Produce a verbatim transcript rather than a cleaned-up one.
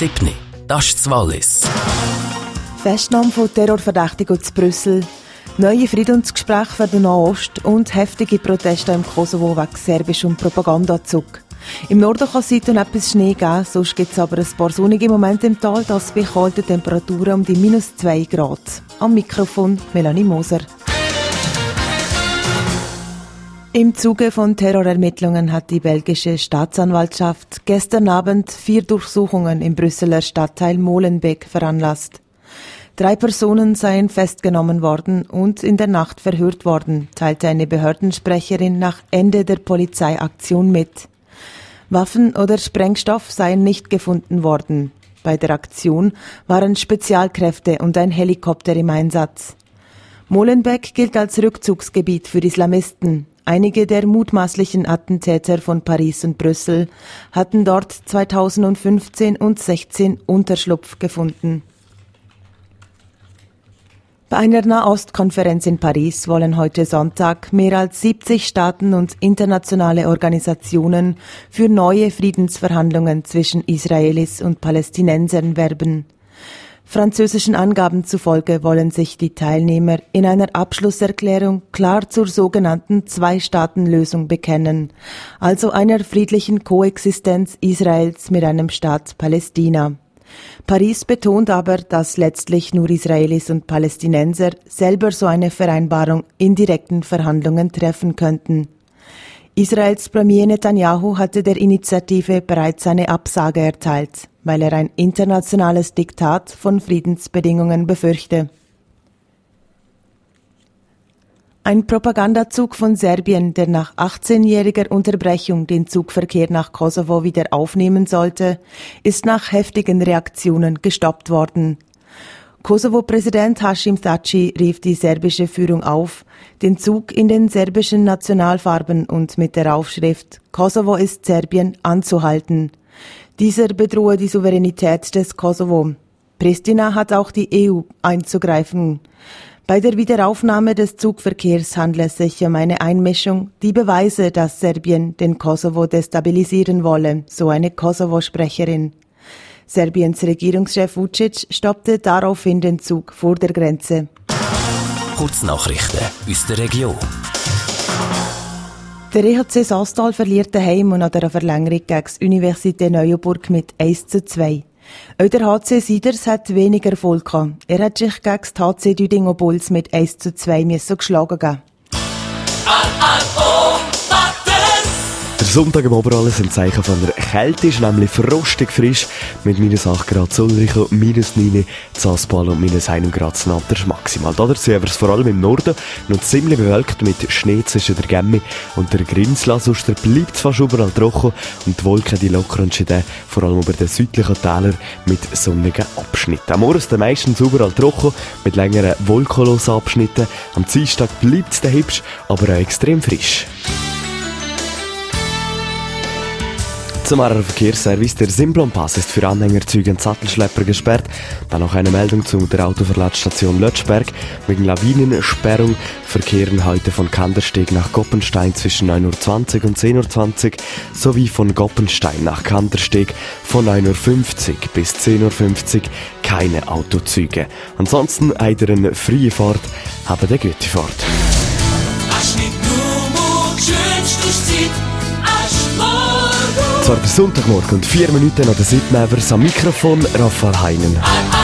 sieben. Das ist das Wallis. Festnahme von Terrorverdächtigen in Brüssel, neue Friedensgespräche für den Nahost und heftige Proteste im Kosovo wegen serbischem Propagandazug. Im Norden kann es seitdem etwas Schnee geben, sonst gibt es aber ein paar sonnige Momente im Tal, das bei kalten Temperaturen um die minus zwei Grad. Am Mikrofon Melanie Moser. Im Zuge von Terrorermittlungen hat die belgische Staatsanwaltschaft gestern Abend vier Durchsuchungen im Brüsseler Stadtteil Molenbeek veranlasst. Drei Personen seien festgenommen worden und in der Nacht verhört worden, teilte eine Behördensprecherin nach Ende der Polizeiaktion mit. Waffen oder Sprengstoff seien nicht gefunden worden. Bei der Aktion waren Spezialkräfte und ein Helikopter im Einsatz. Molenbeek gilt als Rückzugsgebiet für Islamisten. Einige der mutmaßlichen Attentäter von Paris und Brüssel hatten dort zweitausendfünfzehn und sechzehn Unterschlupf gefunden. Bei einer Nahostkonferenz in Paris wollen heute Sonntag mehr als siebzig Staaten und internationale Organisationen für neue Friedensverhandlungen zwischen Israelis und Palästinensern werben. Französischen Angaben zufolge wollen sich die Teilnehmer in einer Abschlusserklärung klar zur sogenannten Zwei-Staaten-Lösung bekennen, also einer friedlichen Koexistenz Israels mit einem Staat Palästina. Paris betont aber, dass letztlich nur Israelis und Palästinenser selber so eine Vereinbarung in direkten Verhandlungen treffen könnten. Israels Premier Netanyahu hatte der Initiative bereits eine Absage erteilt, weil er ein internationales Diktat von Friedensbedingungen befürchte. Ein Propagandazug von Serbien, der nach achtzehnjähriger Unterbrechung den Zugverkehr nach Kosovo wieder aufnehmen sollte, ist nach heftigen Reaktionen gestoppt worden. Kosovo-Präsident Hashim Thaci rief die serbische Führung auf, den Zug in den serbischen Nationalfarben und mit der Aufschrift „Kosovo ist Serbien" anzuhalten. Dieser bedrohe die Souveränität des Kosovo. Pristina hat auch die E U einzugreifen. Bei der Wiederaufnahme des Zugverkehrs handle es sich um eine Einmischung, die beweise, dass Serbien den Kosovo destabilisieren wolle, so eine Kosovo-Sprecherin. Serbiens Regierungschef Vučić stoppte daraufhin den Zug vor der Grenze. Kurznachrichten aus der Region. Der E H C Sastal verliert daheim und an der Verlängerung gegen die Universität Neuenburg mit eins zu zwei. Auch der H C Siders hat weniger Erfolg gehabt. Er hat sich gegen das H C Düdingo Bulls mit eins zu zwei geschlagen geben. Der Sonntag im Oberall ist ein Zeichen von der Kälte, ist nämlich frostig frisch mit minus acht Grad Zolricho, minus neun Zaspal und minus eins Grad Natter maximal. Dazu haben wir es vor allem im Norden noch ziemlich bewölkt mit Schnee zwischen der Gemmi und der Grinsla. Sonst bleibt es fast überall trocken und die Wolken die lockern sich dann vor allem über den südlichen Tälern mit sonnigen Abschnitten. Am Morgen ist es meistens überall trocken mit längeren wolkenlosen Abschnitten. Am Dienstag bleibt es dann hübsch, aber auch extrem frisch. Zum Aarauer Verkehrsservice. Der Simplon-Pass ist für Anhängerzüge und Sattelschlepper gesperrt. Dann noch eine Meldung zu der Autoverladestation Lötschberg. Wegen Lawinensperrung verkehren heute von Kandersteg nach Goppenstein zwischen neun Uhr zwanzig und zehn Uhr zwanzig sowie von Goppenstein nach Kandersteg von neun Uhr fünfzig bis zehn Uhr fünfzig keine Autozüge. Ansonsten eider eine freie Fahrt, haben eine gute Fahrt. Zwar der Sonntagmorgen und vier Minuten nach der siebten am Mikrofon Raphael Heinen.